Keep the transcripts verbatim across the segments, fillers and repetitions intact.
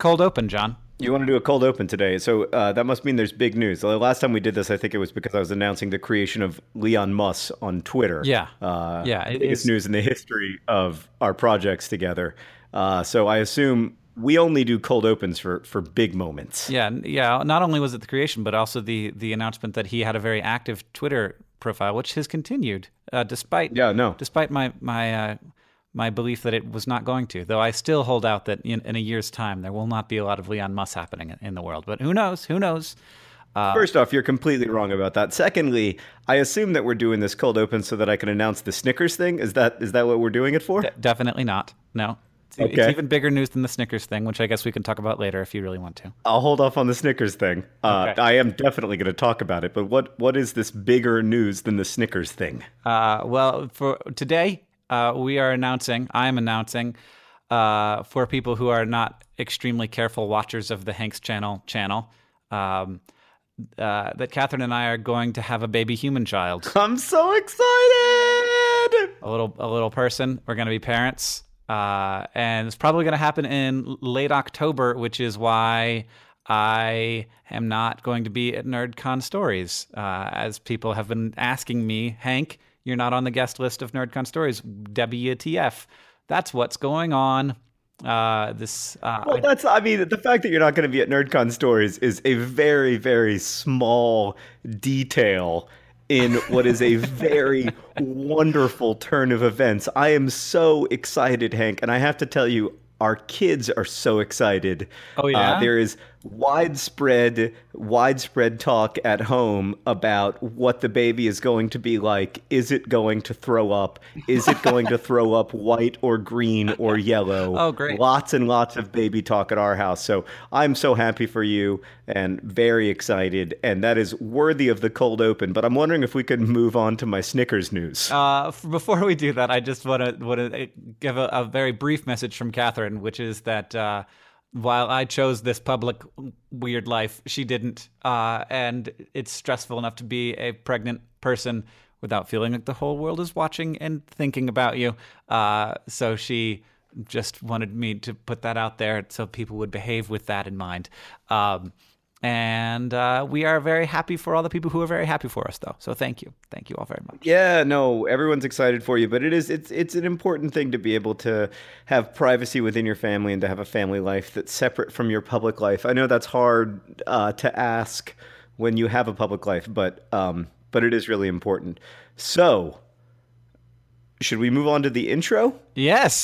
cold open, John. You want to do a cold open today, so uh, that must mean there's big news. The last time we did this, I think it was because I was announcing the creation of Leon Musk on Twitter. Yeah, uh, yeah, it biggest is news in the history of our projects together. Uh, so I assume we only do cold opens for, for big moments. Yeah, yeah. Not only was it the creation, but also the the announcement that he had a very active Twitter profile, which has continued uh, despite yeah, no, despite my my. Uh, my belief that it was not going to, though I still hold out that in, in a year's time there will not be a lot of Leon Musk happening in, in the world. But who knows? Who knows? Uh, First off, you're completely wrong about that. Secondly, I assume that we're doing this cold open so that I can announce the Snickers thing. Is that is that what we're doing it for? D- definitely not. No. It's, okay. It's even bigger news than the Snickers thing, which I guess we can talk about later if you really want to. I'll hold off on the Snickers thing. Uh, okay. I am definitely going to talk about it. But what what is this bigger news than the Snickers thing? Uh, well, for today... Uh, we are announcing, I am announcing, uh, for people who are not extremely careful watchers of the Hanks Channel channel, um, uh, that Catherine and I are going to have a baby human child. I'm so excited! A little, a little person. We're going to be parents, uh, and it's probably going to happen in late October, which is why I am not going to be at NerdCon Stories, uh, as people have been asking me, Hank. You're not on the guest list of NerdCon Stories. W T F? That's what's going on. Uh, this. Uh, well, that's. I mean, the fact that you're not going to be at NerdCon Stories is a very, very small detail in what is a very wonderful turn of events. I am so excited, Hank, and I have to tell you, our kids are so excited. Oh yeah. Uh, there is widespread, widespread talk at home about what the baby is going to be like. Is it going to throw up? Is it going to throw up white or green or yellow? Oh, great. Lots and lots of baby talk at our house. So I'm so happy for you and very excited. And that is worthy of the cold open. But I'm wondering if we could move on to my Snickers news. Uh, before we do that, I just want to want to give a, a very brief message from Catherine, which is that uh, while I chose this public weird life, she didn't. Uh, and it's stressful enough to be a pregnant person without feeling like the whole world is watching and thinking about you. Uh, so she just wanted me to put that out there so people would behave with that in mind. Um, and uh, we are very happy for all the people who are very happy for us, though. So thank you. Thank you all very much. Yeah, no, everyone's excited for you, but it is it's it's an important thing to be able to have privacy within your family and to have a family life that's separate from your public life. I know that's hard uh, to ask when you have a public life, but um, but it is really important. So, should we move on to the intro? Yes.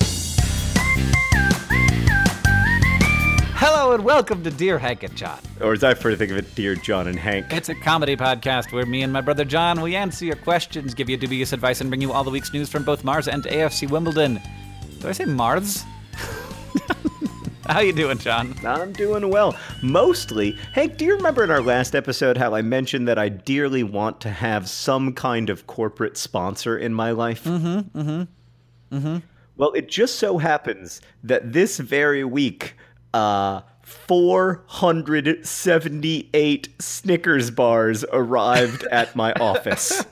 Hello and welcome to Dear Hank and John. Or as I prefer to think of it, Dear John and Hank. It's a comedy podcast where me and my brother John, we answer your questions, give you dubious advice, and bring you all the week's news from both Mars and A F C Wimbledon. Did I say Mars? How you doing, John? I'm doing well. Mostly. Hank, do you remember in our last episode how I mentioned that I dearly want to have some kind of corporate sponsor in my life? Mm-hmm, mm-hmm, mm-hmm. Well, it just so happens that this very week, uh, four hundred seventy-eight Snickers bars arrived at my office.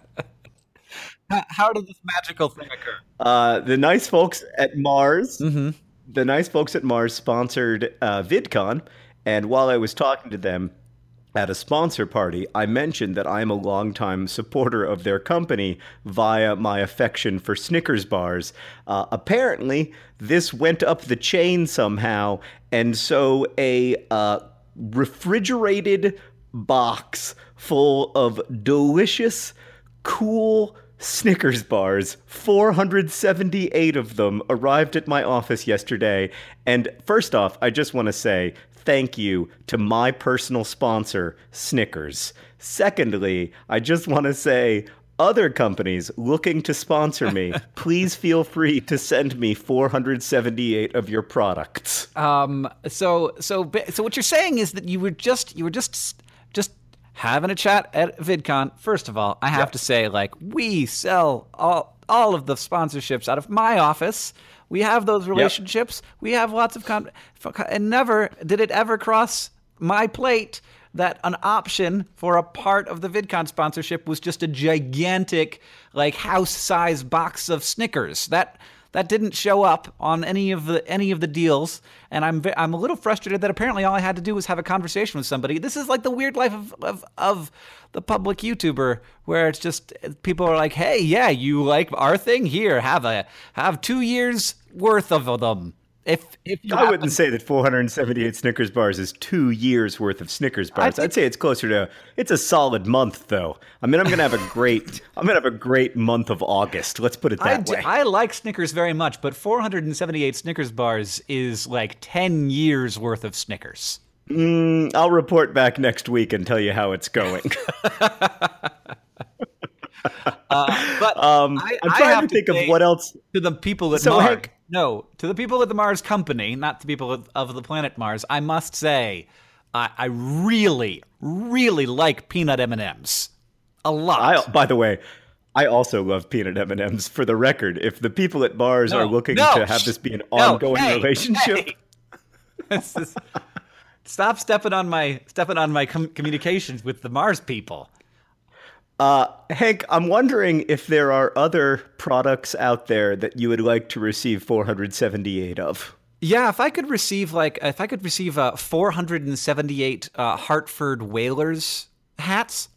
How did this magical thing occur? Uh, the nice folks at Mars... Mm-hmm. The nice folks at Mars sponsored uh, VidCon, and while I was talking to them at a sponsor party, I mentioned that I'm a longtime supporter of their company via my affection for Snickers bars. Uh, apparently, this went up the chain somehow, and so a uh, refrigerated box full of delicious, cool Snickers bars, four hundred seventy-eight of them, arrived at my office yesterday. And first off, I just want to say thank you to my personal sponsor, Snickers. Secondly, I just want to say other companies looking to sponsor me, please feel free to send me four hundred seventy-eight of your products. Um. So so so what you're saying is that you were just you were just just. having a chat at VidCon. First of all, I have yep. to say, like, we sell all all of the sponsorships out of my office. We have those relationships. Yep. We have lots of con- and never did it ever cross my plate that an option for a part of the VidCon sponsorship was just a gigantic, like, house-size box of Snickers. That That didn't show up on any of the any of the deals, and I'm I'm a little frustrated that apparently all I had to do was have a conversation with somebody. This is like the weird life of of, of the public YouTuber, where it's just people are like, "Hey, yeah, you like our thing? Here, have a have two years worth of them." If if you I happen- wouldn't say that four hundred seventy-eight Snickers bars is two years worth of Snickers bars. think- I'd say it's closer to it's a solid month, though. I mean, I'm gonna have a great I'm gonna have a great month of August. Let's put it I, that d- way. I like Snickers very much, but four hundred seventy-eight Snickers bars is like ten years worth of Snickers. Mm, I'll report back next week and tell you how it's going. Uh, but um, I, I'm I trying have to think say of what else. to the people at So, Mars. Hank- No, to the people at the Mars company, not the people of, of the planet Mars. I must say, I, I really, really like peanut M and M's a lot. I, by the way, I also love peanut M and M's. For the record, if the people at Mars No, are looking no, to have this be an no, ongoing hey, relationship, hey. This is- stop stepping on my stepping on my com- communications with the Mars people. Uh, Hank, I'm wondering if there are other products out there that you would like to receive four hundred seventy-eight of. Yeah, if I could receive like if I could receive uh, four hundred seventy-eight uh, Hartford Whalers hats.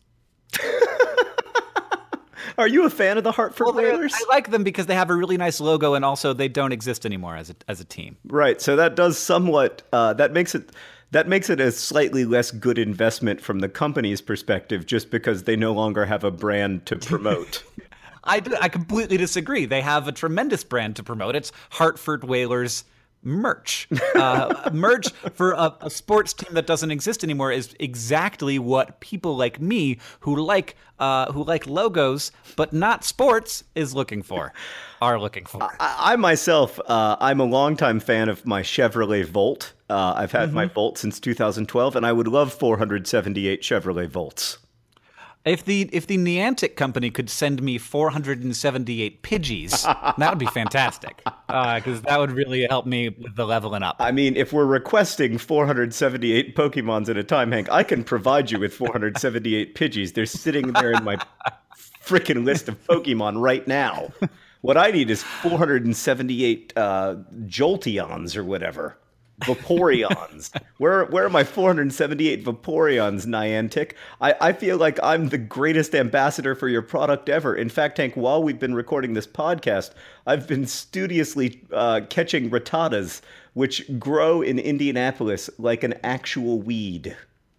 Are you a fan of the Hartford Well, they're- Whalers? I like them because they have a really nice logo, and also they don't exist anymore as a as a team. Right. So that does somewhat. Uh, that makes it. That makes it a slightly less good investment from the company's perspective, just because they no longer have a brand to promote. I, do- I completely disagree. They have a tremendous brand to promote. It's Hartford Whalers merch. Uh, merch for a, a sports team that doesn't exist anymore is exactly what people like me, who like uh, who like logos but not sports, is looking for. Are looking for. I, I myself, uh, I'm a longtime fan of my Chevrolet Volt. Uh, I've had my Volt since two thousand twelve, and I would love four hundred seventy-eight Chevrolet Volts. If the if the Niantic company could send me four hundred seventy-eight Pidgeys, that would be fantastic. Because uh, that would really help me with the leveling up. I mean, if we're requesting four hundred seventy-eight Pokemons at a time, Hank, I can provide you with four hundred seventy-eight Pidgeys. They're sitting there in my frickin' list of Pokemon right now. What I need is four hundred seventy-eight uh, Jolteons or whatever. Vaporeons. Where where are my four hundred seventy-eight Vaporeons, Niantic? I, I feel like I'm the greatest ambassador for your product ever. In fact, Hank, while we've been recording this podcast, I've been studiously uh, catching Rattatas, which grow in Indianapolis like an actual weed.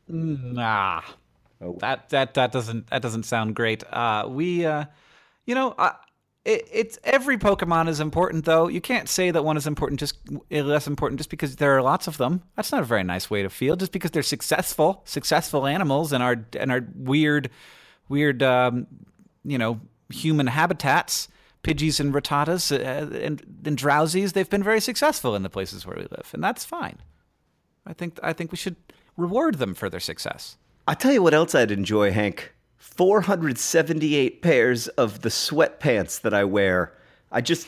Nah, Oh. that that that doesn't that doesn't sound great. Uh, we, uh, you know, uh, it, it's every Pokemon is important, though. You can't say that one is important just less important just because there are lots of them. That's not a very nice way to feel. Just because they're successful, successful animals and our and our weird, weird, um, you know, human habitats. Pidgeys and Rattatas uh, and, and Drowsies, they've been very successful in the places where we live, and that's fine. I think I think we should reward them for their success. I'll tell you what else I'd enjoy, Hank. four hundred seventy-eight pairs of the sweatpants that I wear. I just...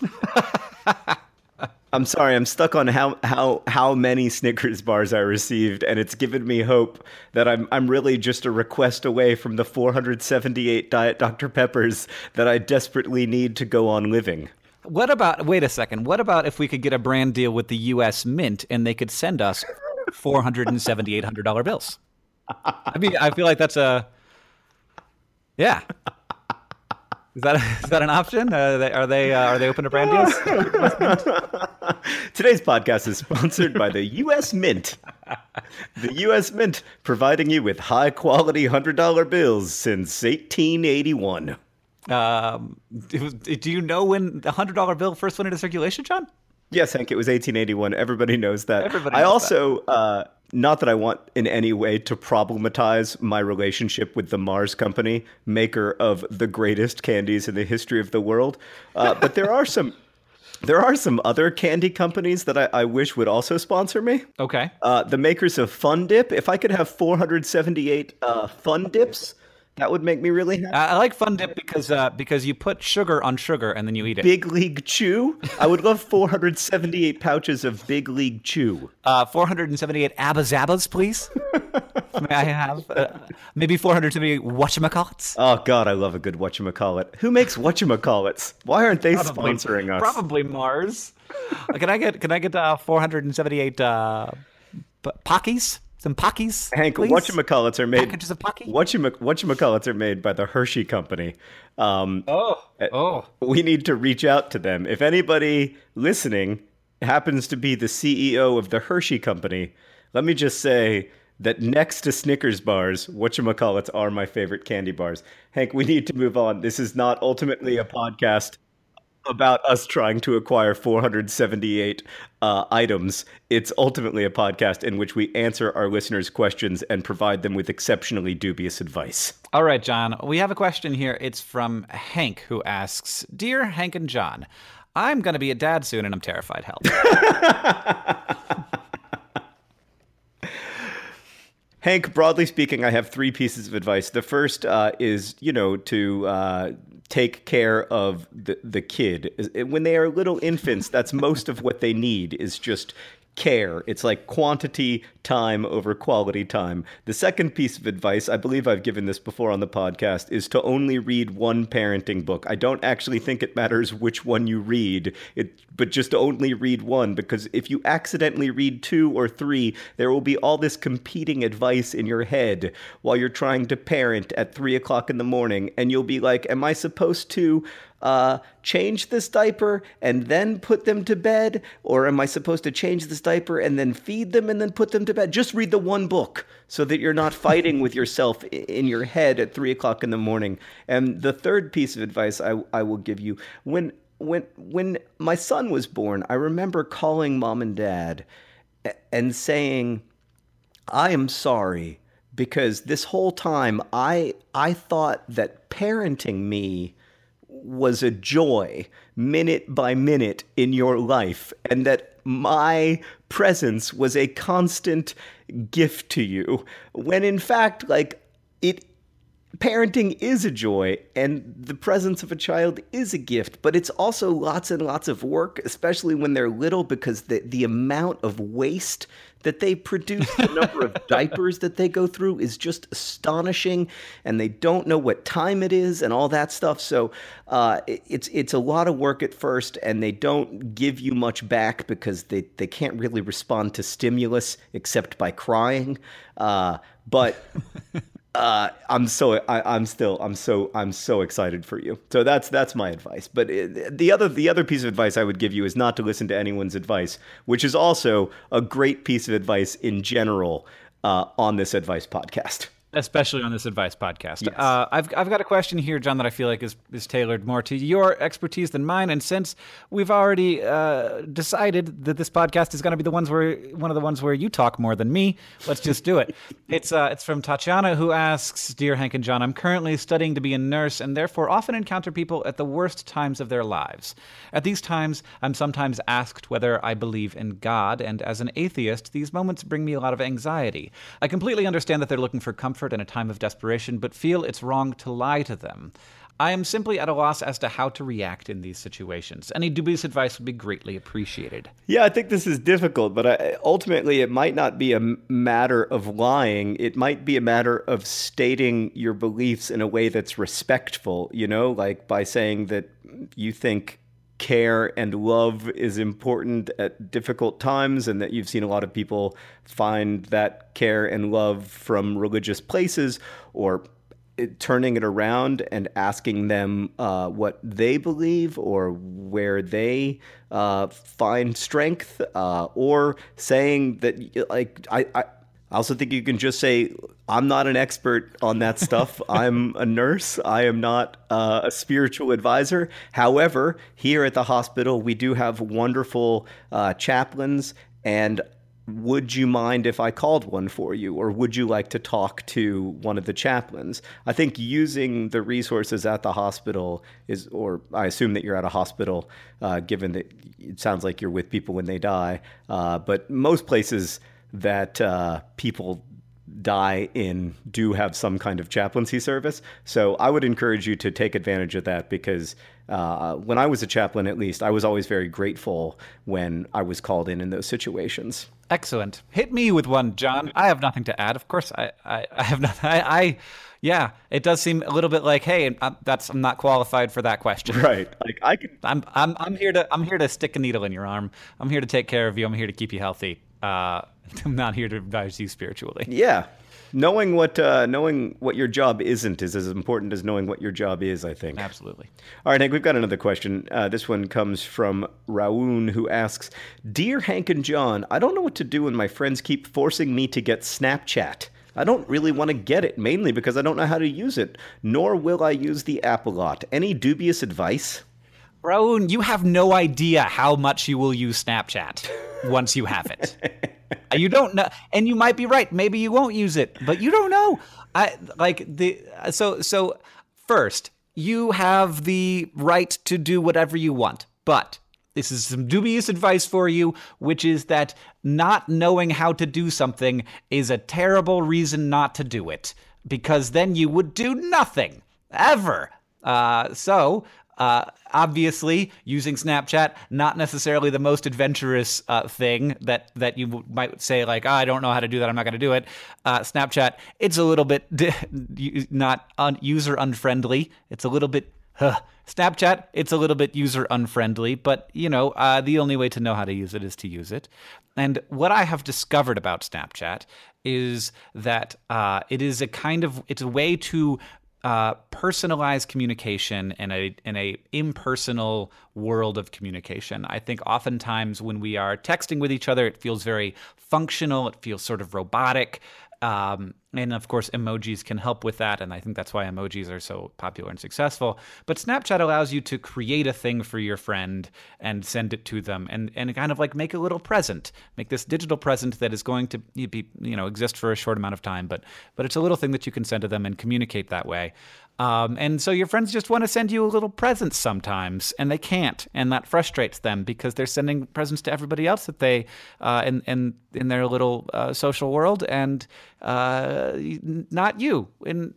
I'm sorry, I'm stuck on how, how, how many Snickers bars I received, and it's given me hope that I'm I'm really just a request away from the four hundred seventy-eight Diet Doctor Peppers that I desperately need to go on living. What about, wait a second, what about if we could get a brand deal with the U S Mint and they could send us four hundred seventy-eight one hundred dollar bills? I mean, I feel like that's a, yeah. Is that is that an option? Uh, they, are they uh, are they open to brand deals? Today's podcast is sponsored by the U S Mint. The U S Mint, providing you with high-quality one hundred dollar bills since eighteen eighty-one. Um, do, do you know when the one hundred dollar bill first went into circulation, John? Yes, Hank, it was eighteen eighty-one. Everybody knows that. Everybody I knows also, uh, not that I want in any way to problematize my relationship with the Mars Company, maker of the greatest candies in the history of the world, uh, but there are some... There are some other candy companies that I, I wish would also sponsor me. Okay. Uh, the makers of Fun Dip. If I could have four hundred seventy-eight uh, Fun Dips, that would make me really happy. I like Fun Dip because uh, because you put sugar on sugar and then you eat it. Big League Chew. I would love four hundred seventy-eight pouches of Big League Chew. Uh, four hundred seventy-eight Abba Zabbas, please. May I have uh, maybe four hundred seventy-eight whatchamacallits? Oh God, I love a good whatchamacallit. Who makes whatchamacallits? Why aren't they Probably, sponsoring us? probably Mars. Uh, Can I get can I get uh, four hundred seventy-eight uh, p- Pockies? Some Pockies, Hank, please? whatchamacallits are made. Packages of Pocky? Whatchama, whatchamacallits are made by the Hershey Company. Um, Oh, oh. we need to reach out to them. If anybody listening happens to be the C E O of the Hershey Company, let me just say that next to Snickers bars, whatchamacallits are my favorite candy bars. Hank, we need to move on. This is not ultimately a podcast about us trying to acquire four hundred seventy-eight uh, items. It's ultimately a podcast in which we answer our listeners' questions and provide them with exceptionally dubious advice. All right, John. We have a question here. It's from Hank, who asks, "Dear Hank and John, I'm going to be a dad soon, and I'm terrified. Help." Hank, broadly speaking, I have three pieces of advice. The first uh, is, you know, to uh, take care of the, the kid. When they are little infants, that's most of what they need is just care. It's like quantity time over quality time. The second piece of advice, I believe I've given this before on the podcast, is to only read one parenting book. I don't actually think it matters which one you read, it, but just only read one, because if you accidentally read two or three, there will be all this competing advice in your head while you're trying to parent at three o'clock in the morning, and you'll be like, am I supposed to Uh, change this diaper and then put them to bed? Or am I supposed to change this diaper and then feed them and then put them to bed? Just read the one book so that you're not fighting with yourself in your head at three o'clock in the morning. And the third piece of advice I, I will give you, when, when, when my son was born, I remember calling mom and dad and saying, I am sorry, because this whole time I, I thought that parenting me was a joy minute by minute in your life, and that my presence was a constant gift to you, when in fact, like, it parenting is a joy and the presence of a child is a gift, but it's also lots and lots of work, especially when they're little, because the, the amount of waste that they produce, the number of diapers that they go through is just astonishing, and they don't know what time it is and all that stuff. So uh, it's it's a lot of work at first, and they don't give you much back because they, they can't really respond to stimulus except by crying. Uh, but Uh, I'm so I, I'm still I'm so I'm so excited for you. So that's that's my advice. But it, the other the other piece of advice I would give you is not to listen to anyone's advice, which is also a great piece of advice in general uh, on this advice podcast. Especially on this advice podcast. Yes. Uh, I've I've got a question here, John, that I feel like is, is tailored more to your expertise than mine. And since we've already uh, decided that this podcast is going to be the ones where one of the ones where you talk more than me, let's just do it. It's uh, it's from Tatiana, who asks, "Dear Hank and John, I'm currently studying to be a nurse and therefore often encounter people at the worst times of their lives. At these times, I'm sometimes asked whether I believe in God, and as an atheist, these moments bring me a lot of anxiety. I completely understand that they're looking for comfort in a time of desperation, but feel it's wrong to lie to them. I am simply at a loss as to how to react in these situations. Any dubious advice would be greatly appreciated." Yeah, I think this is difficult, but I, ultimately it might not be a matter of lying. It might be a matter of stating your beliefs in a way that's respectful, you know, like by saying that you think care and love is important at difficult times, and that you've seen a lot of people find that care and love from religious places, or it, turning it around and asking them uh, what they believe or where they uh, find strength, uh, or saying that, like, I, I I also think you can just say, I'm not an expert on that stuff. I'm a nurse. I am not uh, a spiritual advisor. However, here at the hospital, we do have wonderful uh, chaplains. And would you mind if I called one for you? Or would you like to talk to one of the chaplains? I think using the resources at the hospital is, or I assume that you're at a hospital, uh, given that it sounds like you're with people when they die. Uh, but most places that uh, people die in do have some kind of chaplaincy service. So I would encourage you to take advantage of that because uh, when I was a chaplain, at least, I was always very grateful when I was called in in those situations. Excellent. Hit me with one, John. I have nothing to add. Of course, I, I, I have nothing. I, I, yeah, it does seem a little bit like, hey, I'm, that's I'm not qualified for that question. Right. Like I could. I'm, I'm, I'm here to, I'm here to stick a needle in your arm. I'm here to take care of you. I'm here to keep you healthy. Uh, I'm not here to advise you spiritually. Yeah. Knowing what uh, knowing what your job isn't is as important as knowing what your job is, I think. Absolutely. All right, Hank, we've got another question. Uh, this one comes from Raoun, who asks, Dear Hank and John, I don't know what to do when my friends keep forcing me to get Snapchat. I don't really want to get it, mainly because I don't know how to use it, nor will I use the app a lot. Any dubious advice? Raoun, you have no idea how much you will use Snapchat once you have it. You don't know, and you might be right. Maybe you won't use it, but you don't know. I like the so so. First, you have the right to do whatever you want, but this is some dubious advice for you, which is that not knowing how to do something is a terrible reason not to do it, because then you would do nothing ever. Uh, so. Uh, obviously, using Snapchat, not necessarily the most adventurous uh, thing that, that you might say, like, oh, I don't know how to do that, I'm not going to do it. Uh, Snapchat, it's a little bit di- not un- user unfriendly. It's a little bit, huh. Snapchat, it's a little bit user unfriendly, but, you know, uh, the only way to know how to use it is to use it. And what I have discovered about Snapchat is that uh, it is a kind of, it's a way to Uh, personalized communication in a in a impersonal world of communication. I think oftentimes when we are texting with each other, it feels very functional. It feels sort of robotic. Um, and of course, emojis can help with that. And I think that's why emojis are so popular and successful. But Snapchat allows you to create a thing for your friend and send it to them and, and kind of like make a little present, make this digital present that is going to be, you know, exist for a short amount of time. But, but it's a little thing that you can send to them and communicate that way. Um, and so your friends just want to send you a little present sometimes, and they can't, and that frustrates them because they're sending presents to everybody else that they uh, in in in their little uh, social world, and uh, not you. And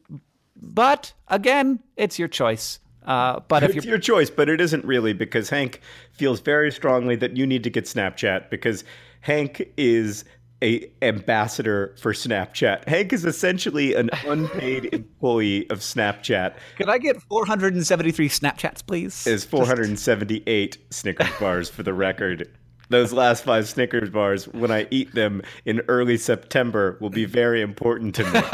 but again, it's your choice. Uh, but if it's you're... your choice, but it isn't really, because Hank feels very strongly that you need to get Snapchat because Hank is a ambassador for Snapchat. Hank is essentially an unpaid employee of Snapchat. Could I get four hundred seventy-three Snapchats, please? Is four hundred seventy-eight Just... Snickers bars for the record. Those last five Snickers bars, when I eat them in early September, will be very important to me.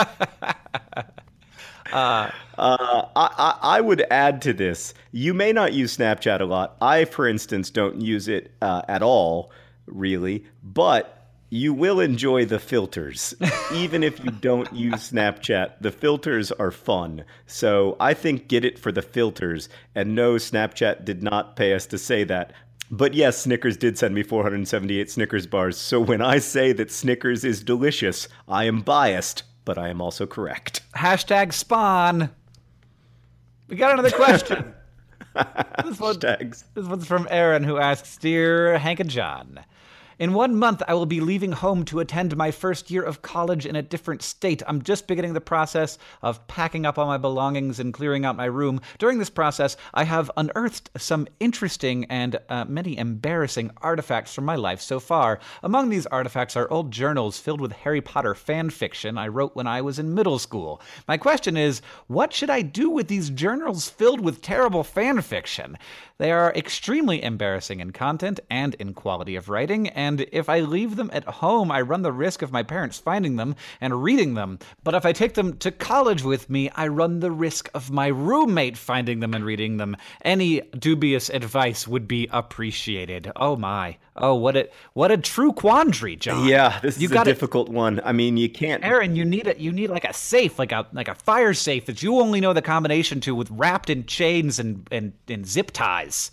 Uh, uh, I, I, I would add to this. You may not use Snapchat a lot. I, for instance, don't use it uh, at all, really. But you will enjoy the filters. Even if you don't use Snapchat, the filters are fun. So I think get it for the filters. And no, Snapchat did not pay us to say that. But yes, Snickers did send me four hundred seventy-eight Snickers bars. So when I say that Snickers is delicious, I am biased, but I am also correct. Hashtag spawn. We got another question. this, one, Hashtags. this one's from Aaron, who asks, Dear Hank and John, in one month, I will be leaving home to attend my first year of college in a different state. I'm just beginning the process of packing up all my belongings and clearing out my room. During this process, I have unearthed some interesting and uh, many embarrassing artifacts from my life so far. Among these artifacts are old journals filled with Harry Potter fan fiction I wrote when I was in middle school. My question is, what should I do with these journals filled with terrible fan fiction? They are extremely embarrassing in content and in quality of writing, and if I leave them at home, I run the risk of my parents finding them and reading them. But if I take them to college with me, I run the risk of my roommate finding them and reading them. Any dubious advice would be appreciated. Oh my. Oh, what a what a true quandary, John. Yeah, this you is a gotta, difficult one. I mean, you can't. Aaron, you need a, you need like a safe, like a like a fire safe that you only know the combination to, with wrapped in chains and and, and zip ties.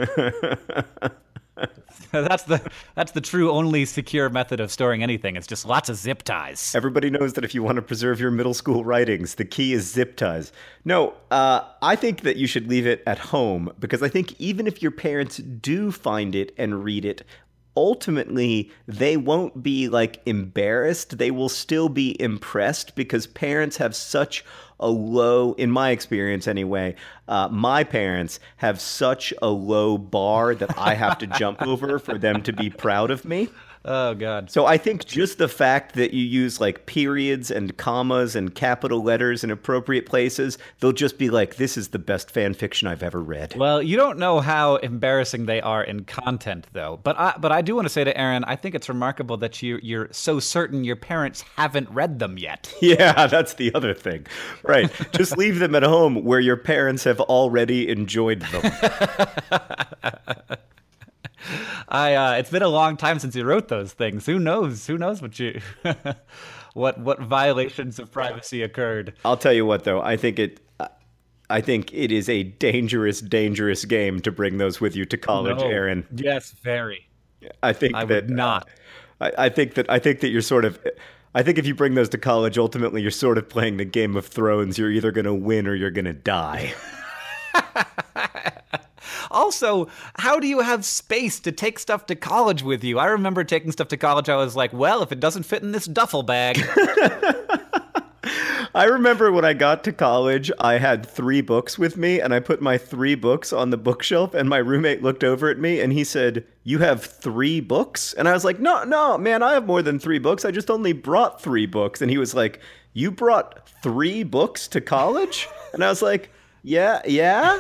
that's the that's the true only secure method of storing anything. It's just lots of zip ties. Everybody knows that if you want to preserve your middle school writings, the key is zip ties. No, uh, I think that you should leave it at home, because I think even if your parents do find it and read it, ultimately they won't be like embarrassed. They will still be impressed because parents have such a low, in my experience anyway, uh, my parents have such a low bar that I have to jump over for them to be proud of me. Oh, God. So I think just the fact that you use like periods and commas and capital letters in appropriate places, they'll just be like, this is the best fan fiction I've ever read. Well, you don't know how embarrassing they are in content, though. But I, but I do want to say to Aaron, I think it's remarkable that you, you're so certain your parents haven't read them yet. Yeah, that's the other thing. Right. Just leave them at home where your parents have already enjoyed them. I uh, it's been a long time since you wrote those things. Who knows? Who knows what you what what violations of privacy occurred? I'll tell you what, though. I think it. I think it is a dangerous, dangerous game to bring those with you to college, No. Aaron. Yes, very. I think I that would not. Uh, I, I think that I think that you're sort of. I think if you bring those to college, ultimately you're sort of playing the Game of Thrones. You're either going to win or you're going to die. Also, how do you have space to take stuff to college with you? I remember taking stuff to college. I was like, well, if it doesn't fit in this duffel bag. I remember when I got to college, I had three books with me, and I put my three books on the bookshelf, and my roommate looked over at me, and he said, you have three books? And I was like, no, no, man, I have more than three books. I just only brought three books. And he was like, you brought three books to college? And I was like, yeah, yeah.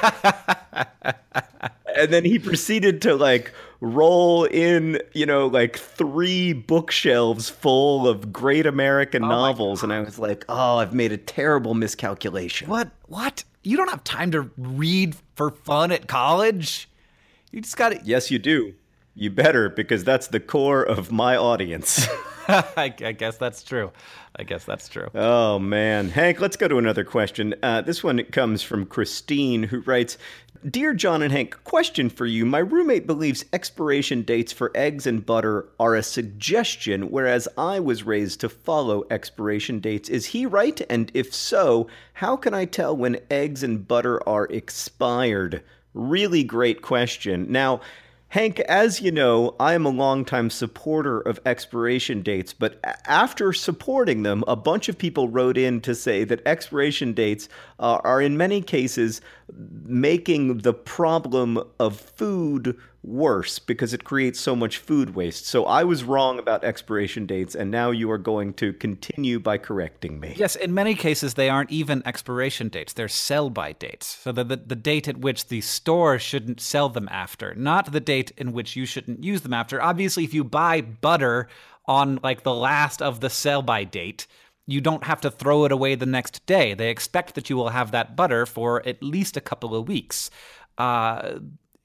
And then he proceeded to like roll in, you know, like three bookshelves full of great American Oh my novels. And I was like, oh, I've made a terrible miscalculation. What? What? You don't have time to read for fun at college? You just got to... Yes, you do. You better, because that's the core of my audience. I, I guess that's true. I guess that's true. Oh, man. Hank, let's go to another question. Uh, this one comes from Christine, who writes, Dear John and Hank, question for you. My roommate believes expiration dates for eggs and butter are a suggestion, whereas I was raised to follow expiration dates. Is he right? And if so, how can I tell when eggs and butter are expired? Really great question. Now, Hank, as you know, I am a longtime supporter of expiration dates, but after supporting them, a bunch of people wrote in to say that expiration dates uh, are in many cases making the problem of food worse because it creates so much food waste. So I was wrong about expiration dates, and now you are going to continue by correcting me. Yes, in many cases, they aren't even expiration dates. They're sell-by dates. So the, the, the date at which the store shouldn't sell them after, not the date in which you shouldn't use them after. Obviously, if you buy butter on like the last of the sell-by date, you don't have to throw it away the next day. They expect that you will have that butter for at least a couple of weeks. Uh...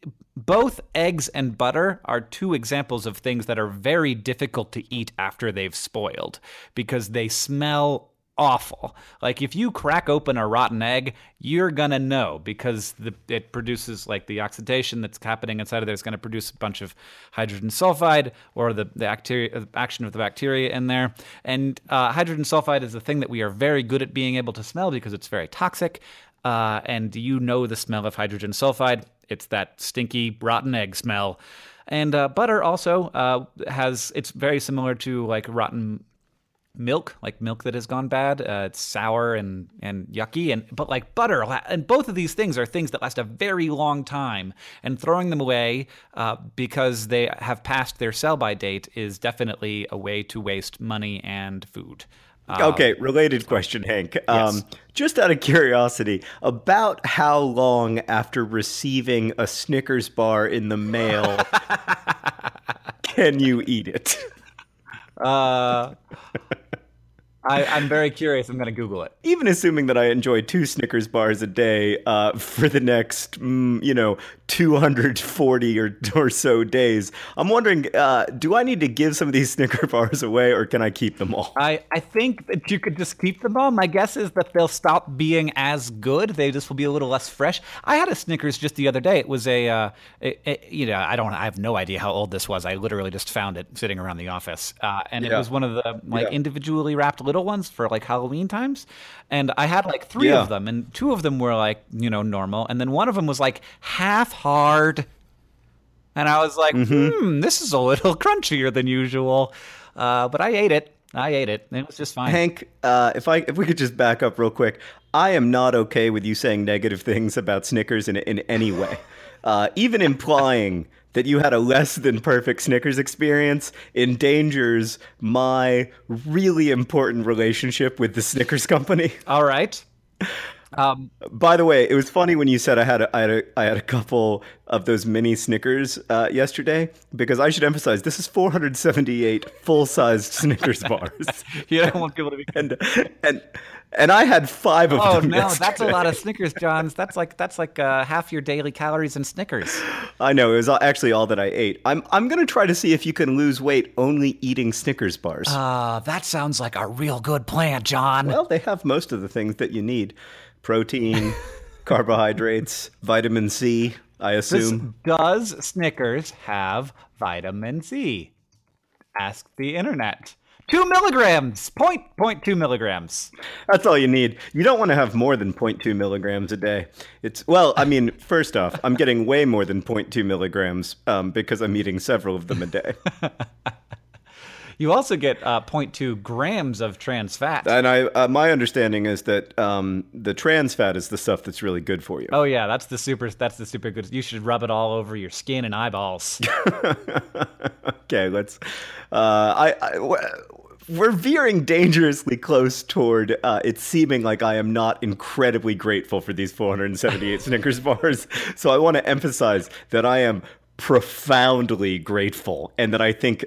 Both eggs and butter are two examples of things that are very difficult to eat after they've spoiled because they smell awful. Like if you crack open a rotten egg, you're gonna know because the, it produces like the oxidation that's happening inside of there is going to produce a bunch of hydrogen sulfide or the, the bacteria, action of the bacteria in there. And uh, hydrogen sulfide is the thing that we are very good at being able to smell because it's very toxic. Uh, and you know the smell of hydrogen sulfide. It's that stinky, rotten egg smell. And uh, butter also uh, has, it's very similar to like rotten milk, like milk that has gone bad. Uh, it's sour and, and yucky. And but like butter, and both of these things are things that last a very long time. And throwing them away uh, because they have passed their sell-by date is definitely a way to waste money and food. Okay, related question, Hank. Yes. Um, just out of curiosity, about how long after receiving a Snickers bar in the mail can you eat it? Uh, I, I'm very curious. I'm going to Google it. Even assuming that I enjoy two Snickers bars a day uh, for the next, mm, you know, two hundred forty or, or so days, I'm wondering, uh, do I need to give some of these Snicker bars away or can I keep them all? I, I think that you could just keep them all. My guess is that they'll stop being as good. They just will be a little less fresh. I had a Snickers just the other day. It was a, uh, it, it, you know, I don't, I have no idea how old this was. I literally just found it sitting around the office. Uh, and it Yeah. was one of the like Yeah. individually wrapped little ones for like Halloween times. And I had like three Yeah. of them and two of them were like, you know, normal. And then one of them was like half hard. And I was like, mm-hmm. hmm, this is a little crunchier than usual. Uh, but I ate it. I ate it. It was just fine. Hank, uh, if I if we could just back up real quick, I am not okay with you saying negative things about Snickers in in any way. Uh, even implying that you had a less than perfect Snickers experience endangers my really important relationship with the Snickers company. All right. Um, By the way, it was funny when you said I had a, I had a, I had a couple of those mini Snickers uh, yesterday, because I should emphasize this is four hundred seventy-eight full-sized Snickers bars. You don't want people to be and and and I had five of oh them. no, yesterday. That's a lot of Snickers, Johns. That's like that's like uh, half your daily calories in Snickers. I know, it was actually all that I ate. I'm I'm gonna try to see if you can lose weight only eating Snickers bars. Uh, that sounds like a real good plan, John. Well, they have most of the things that you need: protein, carbohydrates, vitamin C. I assume. Does Snickers have vitamin C? Ask the internet. Two milligrams, point point two milligrams. That's all you need. You don't want to have more than zero point two milligrams a day. It's well, I mean, first off, I'm getting way more than zero point two milligrams um, because I'm eating several of them a day. You also get uh, zero point two grams of trans fat. And I, uh, my understanding is that um, the trans fat is the stuff that's really good for you. Oh yeah, that's the super. That's the super good. You should rub it all over your skin and eyeballs. Okay, let's. Uh, I, I we're veering dangerously close toward uh, it seeming like I am not incredibly grateful for these four hundred seventy-eight Snickers bars. So I want to emphasize that I am profoundly grateful, and that I think.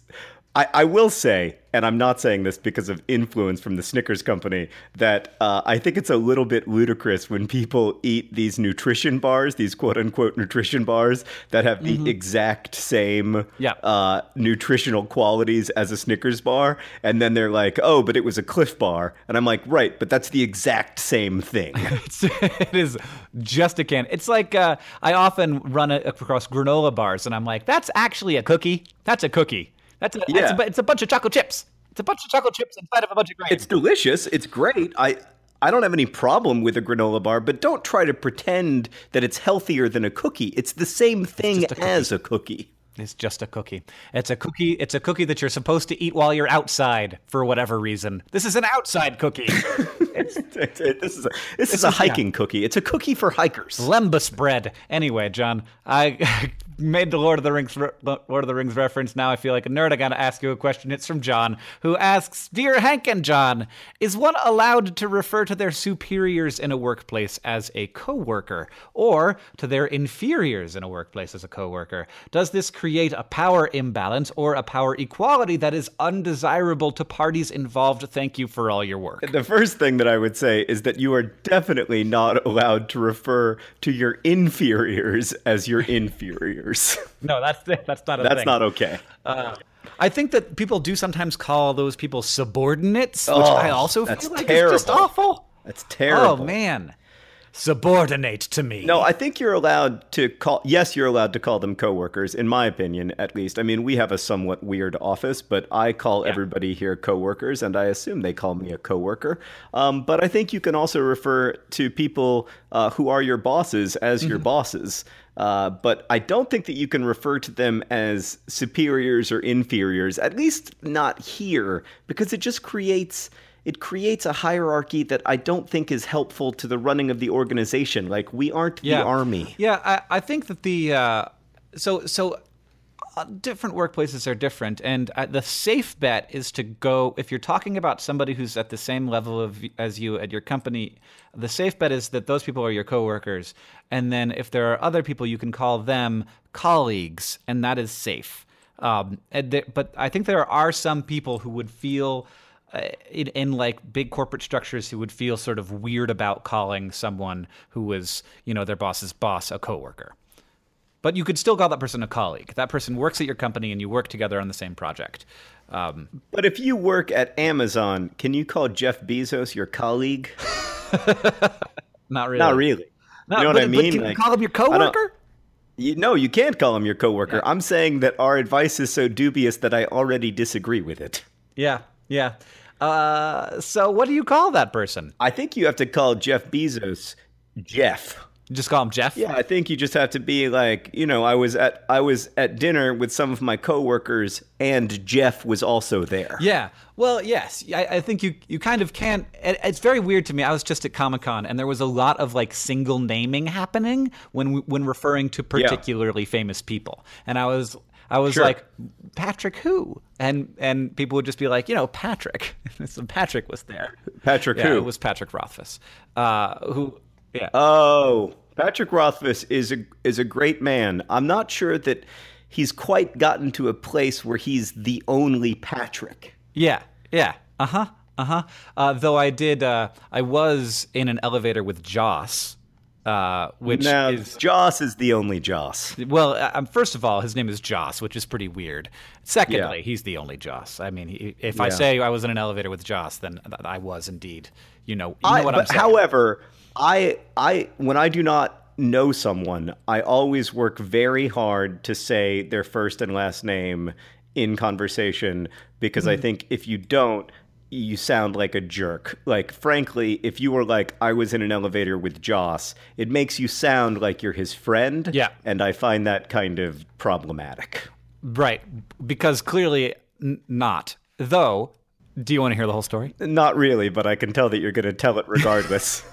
I, I will say, and I'm not saying this because of influence from the Snickers company, that uh, I think it's a little bit ludicrous when people eat these nutrition bars, these quote-unquote nutrition bars that have the mm-hmm. exact same yeah. uh, nutritional qualities as a Snickers bar, and then they're like, oh, but it was a Cliff Bar. And I'm like, right, but that's the exact same thing. it's, it is just a can. It's like uh, I often run it across granola bars, and I'm like, that's actually a cookie. That's a cookie. That's a, yeah. it's, a, it's a bunch of chocolate chips. It's a bunch of chocolate chips inside of a bunch of grains. It's delicious. It's great. I I don't have any problem with a granola bar, but don't try to pretend that it's healthier than a cookie. It's the same thing a as a cookie. It's just a cookie. It's a cookie. It's a cookie that you're supposed to eat while you're outside for whatever reason. This is an outside cookie. it's, it's, it, this is a this, this is a hiking yeah. cookie. It's a cookie for hikers. Lembas bread. Anyway, John, I made the Lord of the Rings Lord of the Rings reference. Now I feel like a nerd. I got to ask you a question. It's from John, who asks, "Dear Hank and John, is one allowed to refer to their superiors in a workplace as a coworker, or to their inferiors in a workplace as a coworker? Does this create a power imbalance or a power equality that is undesirable to parties involved? Thank you for all your work." The first thing that I would say is that you are definitely not allowed to refer to your inferiors as your inferiors. No, that's that's not a that's thing. not okay. Uh, I think that people do sometimes call those people subordinates, which oh, I also that's feel like terrible. is just awful. That's terrible. Oh man. Subordinate to me. No, I think you're allowed to call, yes, you're allowed to call them coworkers, in my opinion, at least. I mean, we have a somewhat weird office, but I call yeah. everybody here coworkers, and I assume they call me a coworker. Um, but I think you can also refer to people uh, who are your bosses as mm-hmm. your bosses. Uh, but I don't think that you can refer to them as superiors or inferiors, at least not here, because it just creates... It creates a hierarchy that I don't think is helpful to the running of the organization. Like, we aren't yeah. the army. Yeah, I, I think that the uh, so so uh, different workplaces are different, and uh, the safe bet is to go if you're talking about somebody who's at the same level of as you at your company. The safe bet is that those people are your coworkers, and then if there are other people, you can call them colleagues, and that is safe. Um, and th- but I think there are some people who would feel. Uh, in, in like big corporate structures who would feel sort of weird about calling someone who was, you know, their boss's boss a coworker. But you could still call that person a colleague. That person works at your company and you work together on the same project. Um, but if you work at Amazon, can you call Jeff Bezos your colleague? Not really. Not really. No, you know but, what I mean? But can like, you call him your coworker? You, no, you can't call him your coworker. Yeah. I'm saying that our advice is so dubious that I already disagree with it. Yeah, yeah. Uh, so what do you call that person? I think you have to call Jeff Bezos Jeff. Just call him Jeff? Yeah, I think you just have to be like, you know, I was at I was at dinner with some of my coworkers, and Jeff was also there. Yeah. Well, yes. I, I think you you kind of can't. It, it's very weird to me. I was just at Comic-Con, and there was a lot of like single naming happening when we, when referring to particularly yeah. famous people. And I was I was sure. like, Patrick who? And and people would just be like, you know, Patrick. So Patrick was there. Patrick yeah, who? It was Patrick Rothfuss. Uh, who? Yeah. Oh, Patrick Rothfuss is a is a great man. I'm not sure that he's quite gotten to a place where he's the only Patrick. Yeah, yeah, uh-huh, uh-huh. Uh, though I did, uh, I was in an elevator with Joss, uh, which now, is... Joss is the only Joss. Well, uh, first of all, his name is Joss, which is pretty weird. Secondly, yeah. he's the only Joss. I mean, he, if yeah. I say I was in an elevator with Joss, then I was indeed. You know, you know I, what but I'm saying. However, I, I, when I do not know someone, I always work very hard to say their first and last name in conversation, because mm-hmm. I think if you don't, you sound like a jerk. Like, frankly, if you were like, I was in an elevator with Joss, it makes you sound like you're his friend. Yeah. And I find that kind of problematic. Right. Because clearly n- not. Though, do you want to hear the whole story? Not really, but I can tell that you're going to tell it regardless.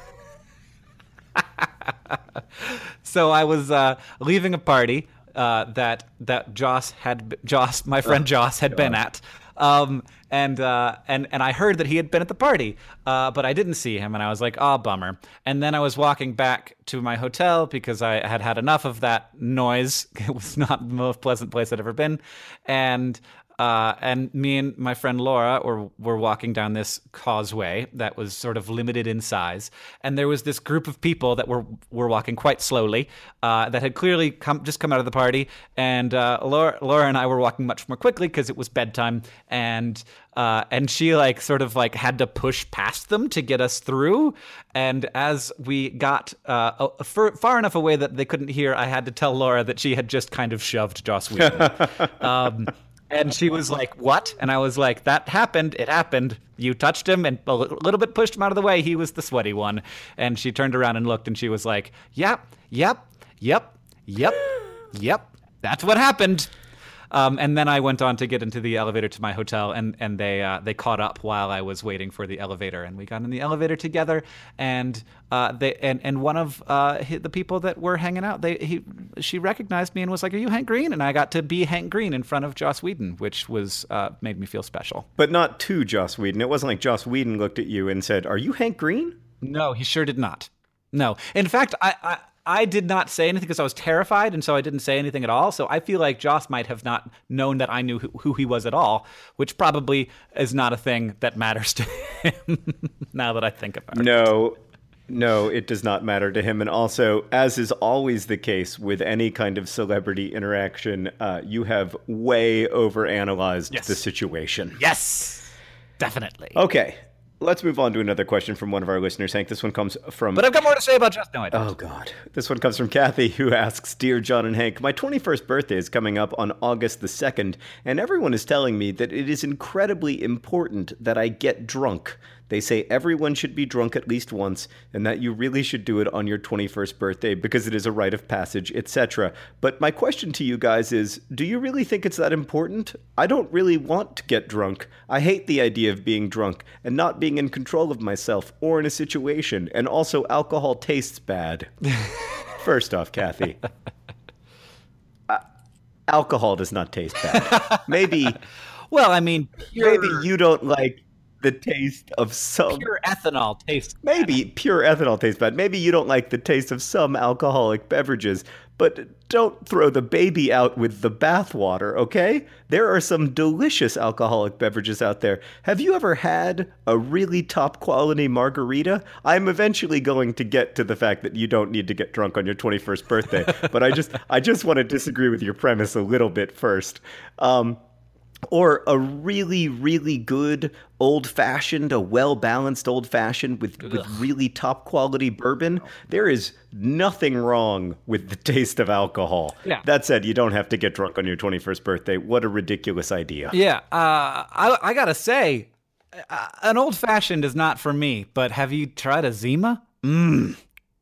So I was uh, leaving a party uh, that that Joss had Joss, my friend Joss, had been at, um, and uh, and and I heard that he had been at the party, uh, but I didn't see him, and I was like, oh, bummer. And then I was walking back to my hotel because I had had enough of that noise. It was not the most pleasant place I'd ever been, and. Uh, and me and my friend Laura were, were walking down this causeway that was sort of limited in size. And there was this group of people that were were walking quite slowly uh, that had clearly come just come out of the party. And uh, Laura, Laura and I were walking much more quickly because it was bedtime. And uh, and she like sort of like had to push past them to get us through. And as we got uh, a, far, far enough away that they couldn't hear, I had to tell Laura that she had just kind of shoved Joss Whedon. um, And she was like, what? And I was like, that happened. It happened. You touched him and a little bit pushed him out of the way. He was the sweaty one. And she turned around and looked and she was like, yep, yep, yep, yep, yep. That's what happened. Um, and then I went on to get into the elevator to my hotel, and and they uh, they caught up while I was waiting for the elevator, and we got in the elevator together. And uh, they and, and one of uh, the people that were hanging out, they he she recognized me and was like, "Are you Hank Green?" And I got to be Hank Green in front of Joss Whedon, which was uh, made me feel special. But not to Joss Whedon. It wasn't like Joss Whedon looked at you and said, "Are you Hank Green?" No, he sure did not. No, in fact, I. I I did not say anything because I was terrified, and so I didn't say anything at all. So I feel like Joss might have not known that I knew who, who he was at all, which probably is not a thing that matters to him now that I think about it. No, no, it does not matter to him. And also, as is always the case with any kind of celebrity interaction, uh, you have way overanalyzed Yes. the situation. Yes, definitely. Okay. Let's move on to another question from one of our listeners, Hank. This one comes from... But I've got more to say about Joss. No, I don't. Oh, God. This one comes from Kathy, who asks, Dear John and Hank, my twenty-first birthday is coming up on August the second, and everyone is telling me that it is incredibly important that I get drunk. They say everyone should be drunk at least once, and that you really should do it on your twenty-first birthday because it is a rite of passage, et cetera. But my question to you guys is, do you really think it's that important? I don't really want to get drunk. I hate the idea of being drunk and not being in control of myself or in a situation, and also alcohol tastes bad. First off, Kathy, uh, alcohol does not taste bad. Maybe, Well, I mean, pure, maybe you don't like the taste of some... pure ethanol tastes bad. Maybe pure ethanol tastes bad. Maybe you don't like the taste of some alcoholic beverages, but don't throw the baby out with the bathwater, okay? There are some delicious alcoholic beverages out there. Have you ever had a really top quality margarita? I'm eventually going to get to the fact that you don't need to get drunk on your twenty-first birthday, but I just I just want to disagree with your premise a little bit first. Um Or a really, really good old-fashioned, a well-balanced old-fashioned with, with really top-quality bourbon. There is nothing wrong with the taste of alcohol. Yeah. That said, you don't have to get drunk on your twenty-first birthday. What a ridiculous idea. Yeah, uh, I, I gotta say, uh, an old-fashioned is not for me, but have you tried a Zima? Mmm.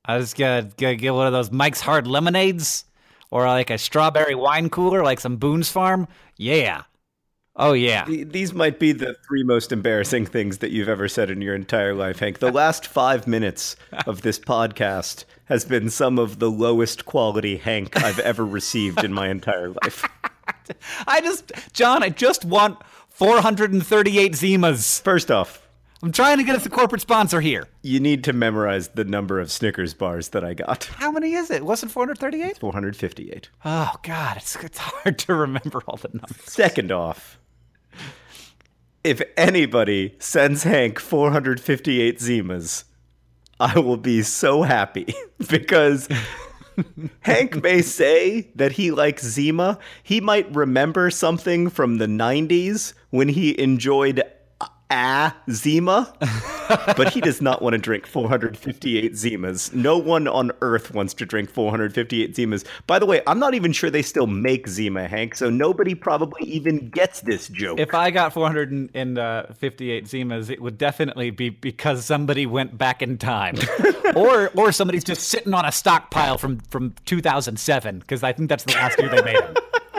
I was gonna, gonna get one of those Mike's Hard Lemonades, or like a strawberry wine cooler, like some Boone's Farm. Yeah. Oh, yeah. These might be the three most embarrassing things that you've ever said in your entire life, Hank. The last five minutes of this podcast has been some of the lowest quality Hank I've ever received in my entire life. I just, John, I just want four hundred thirty-eight Zimas. First off, I'm trying to get us a corporate sponsor here. You need to memorize the number of Snickers bars that I got. How many is it? Wasn't four hundred thirty-eight? It's four hundred fifty-eight. Oh, God, it's, it's hard to remember all the numbers. Second off, if anybody sends Hank four hundred fifty-eight Zimas, I will be so happy because Hank may say that he likes Zima. He might remember something from the nineties when he enjoyed a Zima, but he does not want to drink four hundred fifty-eight Zimas. No one on earth wants to drink four hundred fifty-eight Zimas. By the way, I'm not even sure they still make Zima, Hank, so nobody probably even gets this joke. If I got four hundred fifty-eight Zimas, it would definitely be because somebody went back in time. or or somebody's just sitting on a stockpile from, from two thousand seven, because I think that's the last year they made them.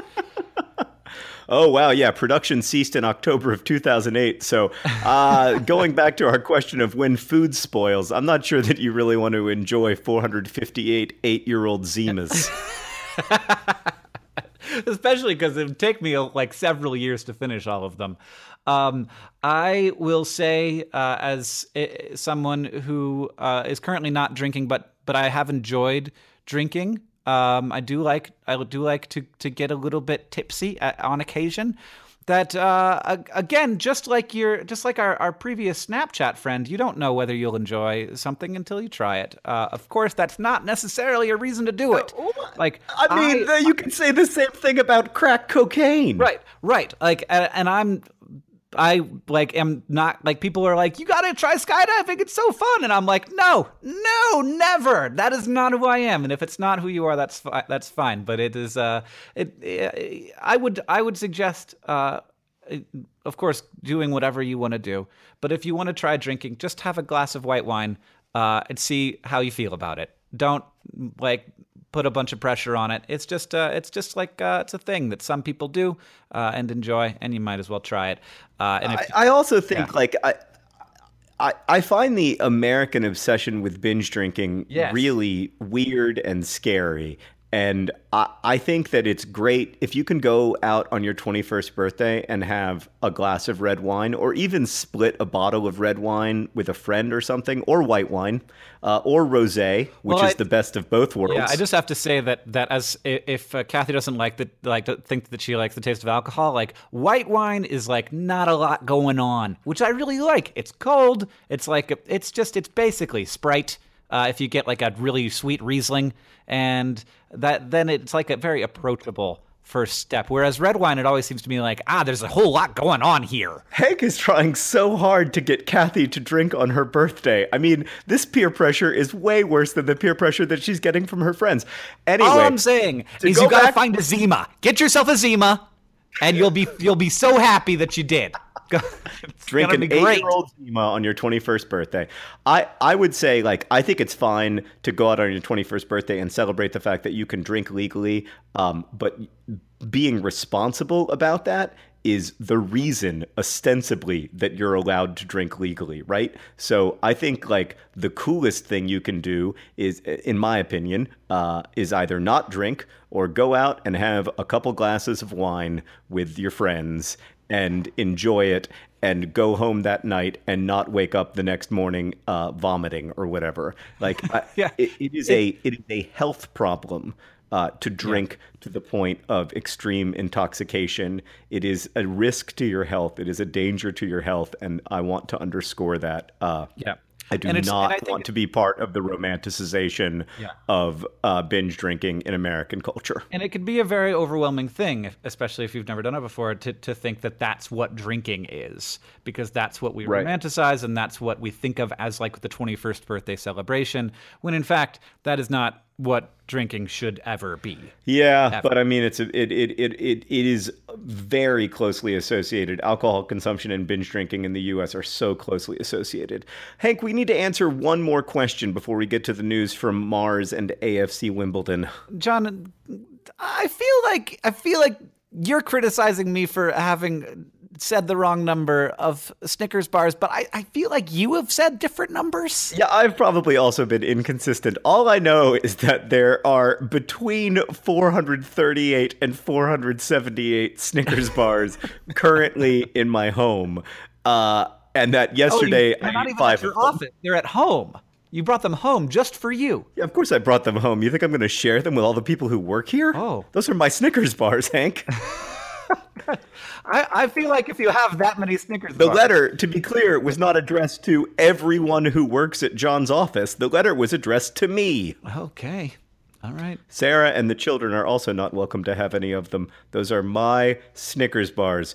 Oh, wow. Yeah. Production ceased in October of two thousand eight. So uh, going back to our question of when food spoils, I'm not sure that you really want to enjoy four hundred fifty-eight eight-year-old Zimas. Especially because it would take me like several years to finish all of them. Um, I will say, uh, as uh, someone who uh, is currently not drinking, but but I have enjoyed drinking. Um, I do like I do like to, to get a little bit tipsy at, on occasion. That uh, again, just like your just like our, our previous Snapchat friend, you don't know whether you'll enjoy something until you try it. Uh, of course, that's not necessarily a reason to do it. Like I mean, I, you can say the same thing about crack cocaine. Right, right. Like, and I'm. I like am not like people are like, you gotta try skydiving, it's so fun, and I'm like, no, no, never. That is not who I am, and if it's not who you are, that's fi- that's fine. But it is, uh, it, it. I would I would suggest, uh, of course, doing whatever you want to do. But if you want to try drinking, just have a glass of white wine, uh, and see how you feel about it. Don't like. Put a bunch of pressure on it. It's just, uh, it's just like uh, it's a thing that some people do uh, and enjoy, and you might as well try it. Uh, and if, I, I also think, yeah. like, I, I, I find the American obsession with binge drinking yes. really weird and scary. And I, I think that it's great if you can go out on your twenty-first birthday and have a glass of red wine, or even split a bottle of red wine with a friend or something, or white wine, uh, or rosé, which well, is I, the best of both worlds. Yeah, I just have to say that that as if uh, Kathy doesn't like the like to think that she likes the taste of alcohol, like white wine is like not a lot going on, which I really like. It's cold. It's like a, it's just it's basically Sprite. Uh, if you get like a really sweet Riesling, and that then it's like a very approachable first step. Whereas red wine, it always seems to me like, ah, there's a whole lot going on here. Hank is trying so hard to get Kathy to drink on her birthday. I mean, this peer pressure is way worse than the peer pressure that she's getting from her friends. Anyway, all I'm saying is you gotta back- find a Zima. Get yourself a Zima, and you'll be you'll be so happy that you did. Drink an eight-year-old Zima on your twenty-first birthday. I, I would say, like, I think it's fine to go out on your twenty-first birthday and celebrate the fact that you can drink legally, um, but being responsible about that is the reason, ostensibly, that you're allowed to drink legally, right? So I think, like, the coolest thing you can do is, in my opinion, uh, is either not drink or go out and have a couple glasses of wine with your friends and enjoy it and go home that night and not wake up the next morning uh, vomiting or whatever. Like, yeah. it, it is a it is a health problem uh, to drink yeah. to the point of extreme intoxication. It is a risk to your health. It is a danger to your health, and I want to underscore that. Uh, yeah. I do not I want to be part of the romanticization yeah. of uh, binge drinking in American culture. And it can be a very overwhelming thing, especially if you've never done it before, to, to think that that's what drinking is, because that's what we right. romanticize and that's what we think of as like the twenty-first birthday celebration, when in fact that is not what drinking should ever be. Yeah, ever. But I mean, it's a, it, it it it it is very closely associated. Alcohol consumption and binge drinking in the U S are so closely associated. Hank, we need to answer one more question before we get to the news from Mars and A F C Wimbledon. John, I feel like I feel like you're criticizing me for having said the wrong number of Snickers bars, but I, I feel like you have said different numbers. Yeah, I've probably also been inconsistent. All I know is that there are between four hundred thirty-eight and four hundred seventy-eight Snickers bars currently in my home. Uh, and that yesterday oh, you, I not ate even five at your of them. office. They're at home. You brought them home just for you. Yeah, of course I brought them home. You think I'm going to share them with all the people who work here? Oh. Those are my Snickers bars, Hank. I, I feel like if you have that many Snickers The bars. letter, to be clear, was not addressed to everyone who works at John's office. The letter was addressed to me. Okay. All right. Sarah and the children are also not welcome to have any of them. Those are my Snickers bars.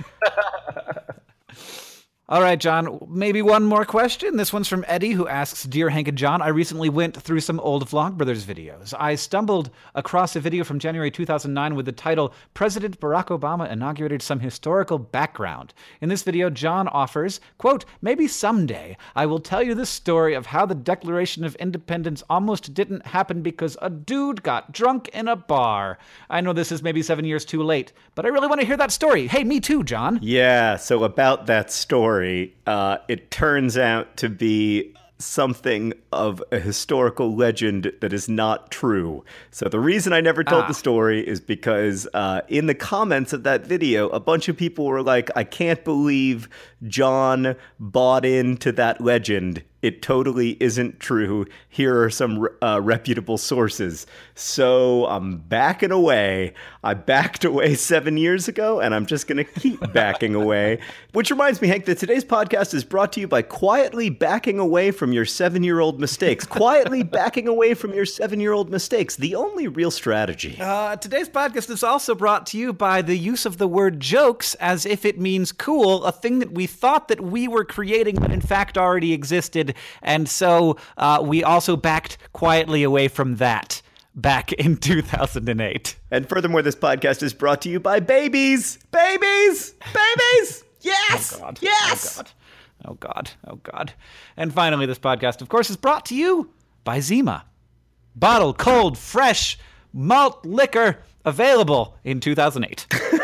All right, John, maybe one more question. This one's from Eddie, who asks, Dear Hank and John, I recently went through some old Vlogbrothers videos. I stumbled across a video from January two thousand nine with the title, President Barack Obama inaugurated some historical background. In this video, John offers, quote, maybe someday I will tell you the story of how the Declaration of Independence almost didn't happen because a dude got drunk in a bar. I know this is maybe seven years too late, but I really want to hear that story. Hey, me too, John. Yeah, so about that story, uh, it turns out to be something of a historical legend that is not true. So the reason I never told Ah. the story is because uh, in the comments of that video, a bunch of people were like, I can't believe John bought into that legend. It totally isn't true. Here are some uh, reputable sources. So I'm backing away. I backed away seven years ago, and I'm just going to keep backing away. Which reminds me, Hank, that today's podcast is brought to you by quietly backing away from your seven-year-old mistakes. Quietly backing away from your seven-year-old mistakes. The only real strategy. Uh, today's podcast is also brought to you by the use of the word jokes as if it means cool, a thing that we thought that we were creating but in fact already existed. And so uh, we also backed quietly away from that back in two thousand eight. And furthermore, this podcast is brought to you by babies. Babies! Babies! Yes! Oh, God. Yes! Oh, God. Oh, God. Oh, God. And finally, this podcast, of course, is brought to you by Zima. Bottle, cold, fresh, malt liquor, available in two thousand eight.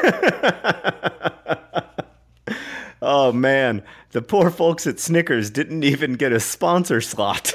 Oh, man. The poor folks at Snickers didn't even get a sponsor slot.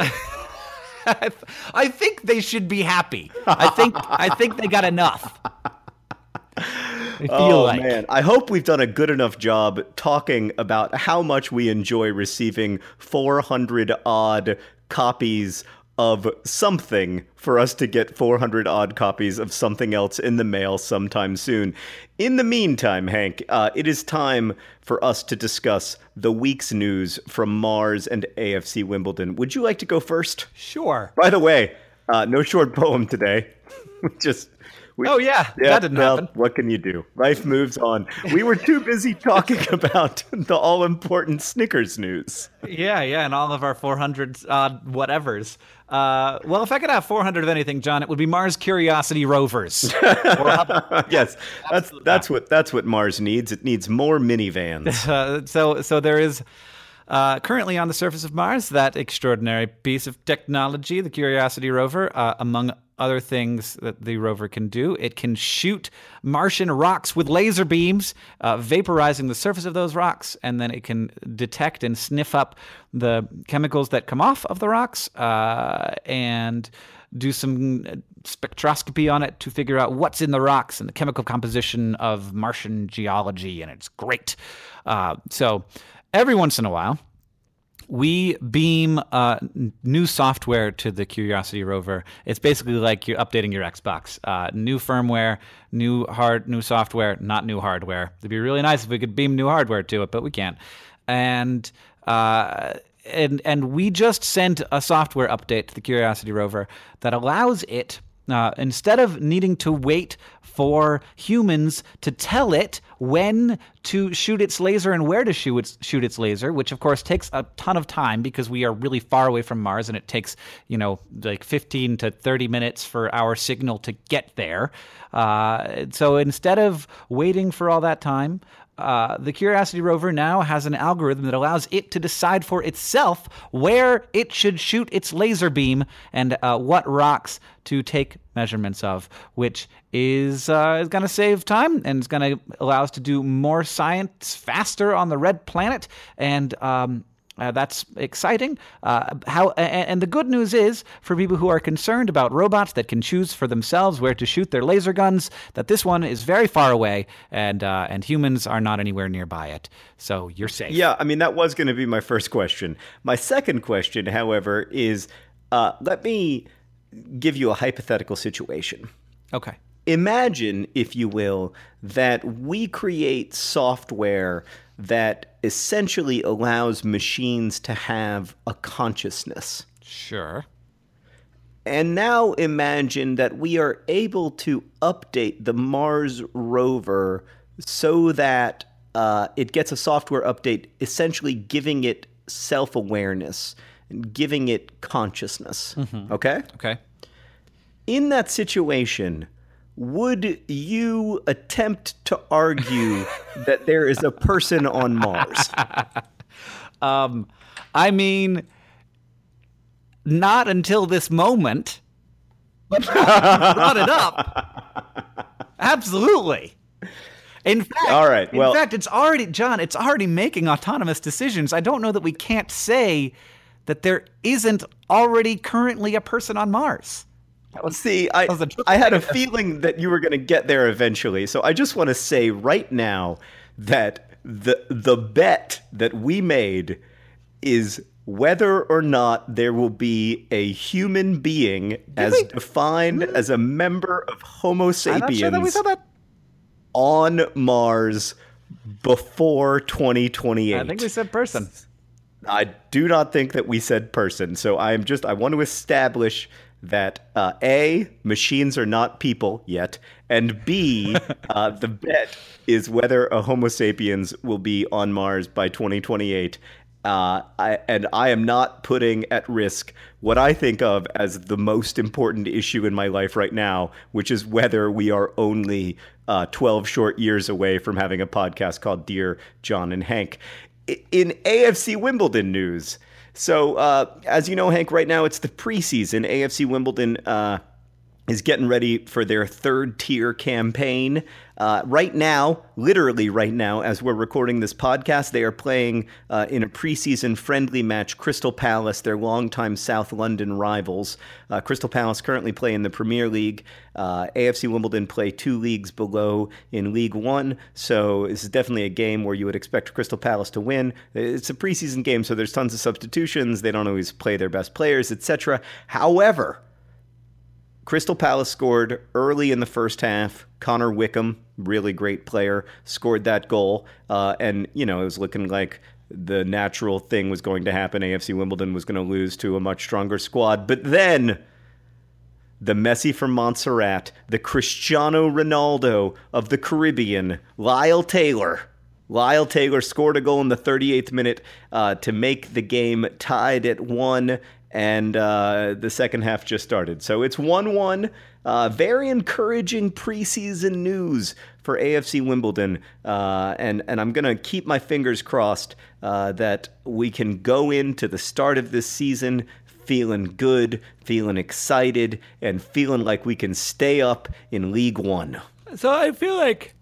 I think they should be happy. I think I think they got enough. I feel Oh, like. man. I hope we've done a good enough job talking about how much we enjoy receiving four hundred odd copies of something for us to get four hundred odd copies of something else in the mail sometime soon. In the meantime, Hank, uh, it is time for us to discuss the week's news from Mars and A F C Wimbledon. Would you like to go first? Sure. By the way, uh, no short poem today. We just... We, Oh, yeah. That didn't well, happen. What can you do? Life moves on. We were too busy talking about the all-important Snickers news. Yeah, yeah, and all of our four hundred odd whatevers. Uh, well, if I could have four hundred of anything, John, it would be Mars Curiosity rovers. Or how about- Yes, that's that's what that's what Mars needs. It needs more minivans. Uh, so, so there is uh, currently on the surface of Mars that extraordinary piece of technology, the Curiosity rover, uh, among other things that the rover can do. It can shoot Martian rocks with laser beams, uh, vaporizing the surface of those rocks, and then it can detect and sniff up the chemicals that come off of the rocks uh, and do some spectroscopy on it to figure out what's in the rocks and the chemical composition of Martian geology, and it's great. Uh, so every once in a while, we beam uh, n- new software to the Curiosity rover. It's basically like you're updating your Xbox. Uh, new firmware, new hard, new software, not new hardware. It'd be really nice if we could beam new hardware to it, but we can't. And uh, and and we just sent a software update to the Curiosity rover that allows it Uh, instead of needing to wait for humans to tell it when to shoot its laser and where to shoot its, shoot its laser, which of course takes a ton of time because we are really far away from Mars and it takes, you know, like fifteen to thirty minutes for our signal to get there. Uh, so instead of waiting for all that time, Uh, the Curiosity rover now has an algorithm that allows it to decide for itself where it should shoot its laser beam and uh, what rocks to take measurements of, which is uh, is going to save time and is going to allow us to do more science faster on the red planet. And um, Uh, that's exciting. Uh, how and, and the good news is, for people who are concerned about robots that can choose for themselves where to shoot their laser guns, that this one is very far away, and uh, and humans are not anywhere nearby it. So you're safe. Yeah, I mean, that was going to be my first question. My second question, however, is uh, let me give you a hypothetical situation. Okay. Imagine, if you will, that we create software that essentially allows machines to have a consciousness. Sure. And now imagine that we are able to update the Mars rover so that uh, it gets a software update, essentially giving it self-awareness and giving it consciousness. Mm-hmm. Okay? Okay. In that situation, would you attempt to argue that there is a person on Mars? Um, I mean, not until this moment. But brought it up. Absolutely. In fact, all right. Well, in fact, it's already, John, it's already making autonomous decisions. I don't know that we can't say that there isn't already currently a person on Mars. See, I, I had a feeling that you were going to get there eventually. So I just want to say right now that the the bet that we made is whether or not there will be a human being Did as we? defined as a member of Homo sapiens I'm not sure that we said that. on Mars before twenty twenty-eight. I think we said person. I do not think that we said person. So I'm just, I want to establish that uh, A, machines are not people yet, and B, uh, the bet is whether a Homo sapiens will be on Mars by twenty twenty-eight. Uh, I, and I am not putting at risk what I think of as the most important issue in my life right now, which is whether we are only uh, twelve short years away from having a podcast called Dear John and Hank. In A F C Wimbledon news, so uh, as you know, Hank, right now it's the preseason. A F C Wimbledon uh, is getting ready for their third tier campaign. Uh, right now, literally right now, as we're recording this podcast, they are playing uh, in a preseason friendly match, Crystal Palace, their longtime South London rivals. Uh, Crystal Palace currently play in the Premier League. Uh, A F C Wimbledon play two leagues below in League One, so this is definitely a game where you would expect Crystal Palace to win. It's a preseason game, so there's tons of substitutions. They don't always play their best players, et cetera. However, Crystal Palace scored early in the first half. Connor Wickham, really great player, scored that goal. Uh, and, you know, it was looking like the natural thing was going to happen. A F C Wimbledon was going to lose to a much stronger squad. But then the Messi from Montserrat, the Cristiano Ronaldo of the Caribbean, Lyle Taylor. Lyle Taylor scored a goal in the thirty-eighth minute uh, to make the game tied at one. And uh, the second half just started. So it's one one. Uh, very encouraging preseason news for A F C Wimbledon. Uh, and, and I'm going to keep my fingers crossed uh, that we can go into the start of this season feeling good, feeling excited, and feeling like we can stay up in League One. So I feel like...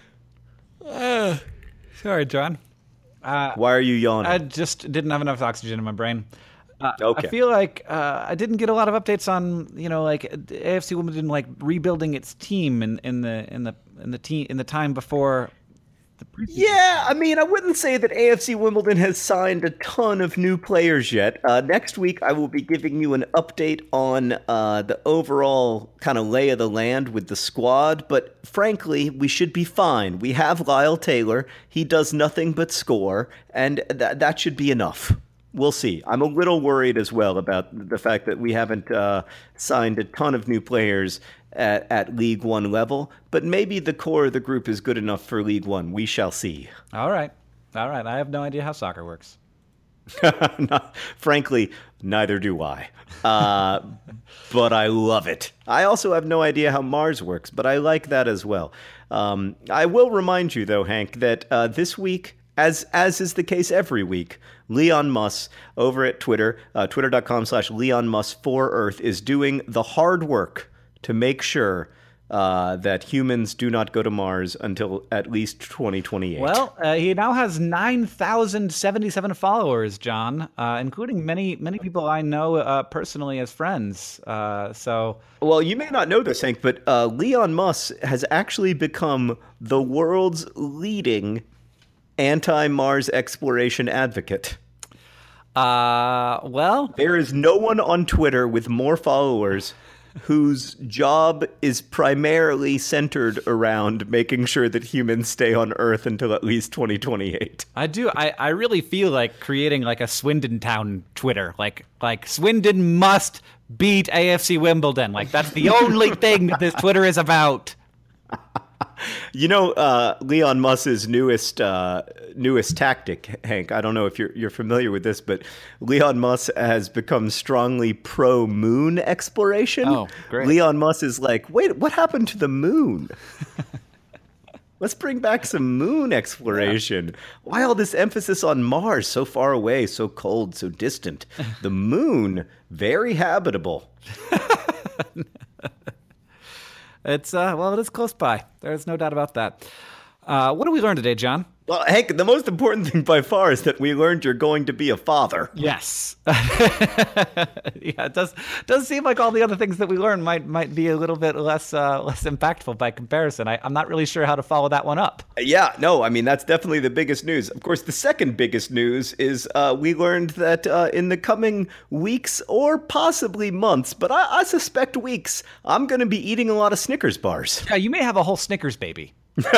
Uh, sorry, John. Uh, Why are you yawning? I just didn't have enough oxygen in my brain. Uh, okay. I feel like uh, I didn't get a lot of updates on, you know, like A F C Wimbledon like rebuilding its team in, in the in the in the team in the time before the preseason. Yeah, I mean, I wouldn't say that A F C Wimbledon has signed a ton of new players yet. Uh, next week, I will be giving you an update on uh, the overall kind of lay of the land with the squad. But frankly, we should be fine. We have Lyle Taylor. He does nothing but score, and th- that should be enough. We'll see. I'm a little worried as well about the fact that we haven't uh, signed a ton of new players at, at League One level, but maybe the core of the group is good enough for League One. We shall see. All right. All right. I have no idea how soccer works. Not, frankly, neither do I. Uh, but I love it. I also have no idea how Mars works, but I like that as well. Um, I will remind you, though, Hank, that uh, this week, as as is the case every week, Leon Muss over at Twitter, uh, twitter.com slash Leon Muss for Earth, is doing the hard work to make sure uh, that humans do not go to Mars until at least twenty twenty-eight. Well, uh, he now has nine thousand seventy-seven followers, John, uh, including many, many people I know uh, personally as friends. Uh, so, Well, you may not know this, Hank, but uh, Leon Muss has actually become the world's leading anti-Mars exploration advocate. uh, well, There is no one on Twitter with more followers whose job is primarily centered around making sure that humans stay on Earth until at least twenty twenty-eight. I do. I, I really feel like creating like a Swindon Town Twitter. Like like Swindon must beat A F C Wimbledon. Like that's the only thing that this Twitter is about. You know, uh, Leon Muss's newest uh, newest tactic, Hank. I don't know if you're you're familiar with this, but Leon Muss has become strongly pro moon exploration. Oh, great! Leon Muss is like, wait, what happened to the moon? Let's bring back some moon exploration. Yeah. Why all this emphasis on Mars, so far away, so cold, so distant? The moon, very habitable. It's, uh, well, it is close by. There's no doubt about that. Uh, what did we learn today, John? Well, Hank, the most important thing by far is that we learned you're going to be a father. Yes. Yeah, it does does seem like all the other things that we learned might might be a little bit less uh, less impactful by comparison. I, I'm not really sure how to follow that one up. Yeah, no, I mean, that's definitely the biggest news. Of course, the second biggest news is uh, we learned that uh, in the coming weeks or possibly months, but I, I suspect weeks, I'm going to be eating a lot of Snickers bars. Yeah, you may have a whole Snickers baby.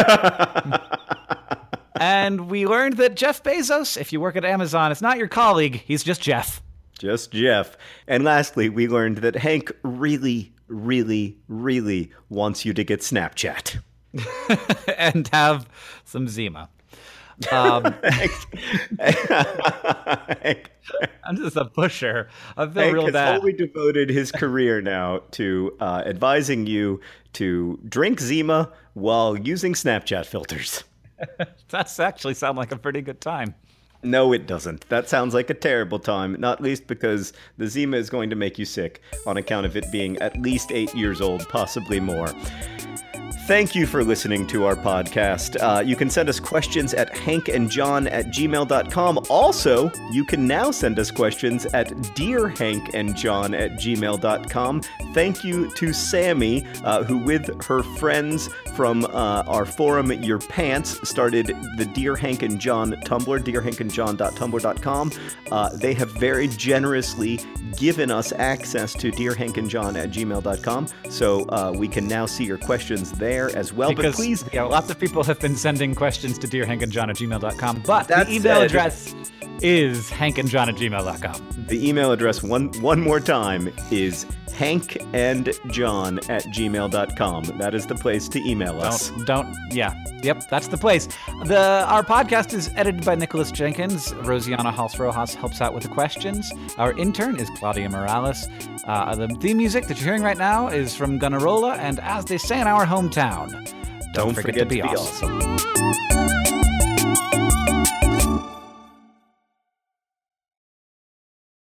And we learned that Jeff Bezos, if you work at Amazon, is not your colleague. He's just Jeff. Just Jeff. And lastly, we learned that Hank really, really, really wants you to get Snapchat. And have some Zima. Um, I'm just a pusher. I feel Hank real has bad. Wholly devoted his career now to uh, advising you to drink Zima while using Snapchat filters. That's actually sound like a pretty good time. No, it doesn't. That sounds like a terrible time, not least because the Zima is going to make you sick on account of it being at least eight years old, possibly more. Thank you for listening to our podcast. Uh, you can send us questions at hankandjohn at gmail dot com. Also, you can now send us questions at dearhankandjohn at gmail dot com. Thank you to Sammy, uh, who with her friends from uh, our forum, Your Pants, started the Dear Hank and John Tumblr, dear hank and john dot tumblr dot com. Uh, they have very generously given us access to dearhankandjohn at gmail dot com, so uh, we can now see your questions there as well. Because, but please, yeah, lots of people have been sending questions to dearhankandjohn at gmail dot com, but That the email said- address is hankandjohn at gmail dot com. the email address one one more time is hankandjohn at gmail dot com. That is the place to email us. Don't, don't, yeah, yep, that's the place. The Our podcast is edited by Nicholas Jenkins. Rosianna Hals-Rojas helps out with the questions. Our intern is Claudia Morales. Uh, the theme music that you're hearing right now is from Gunnarolla, and as they say in our hometown, don't, Don't forget, to be, awesome. awesome.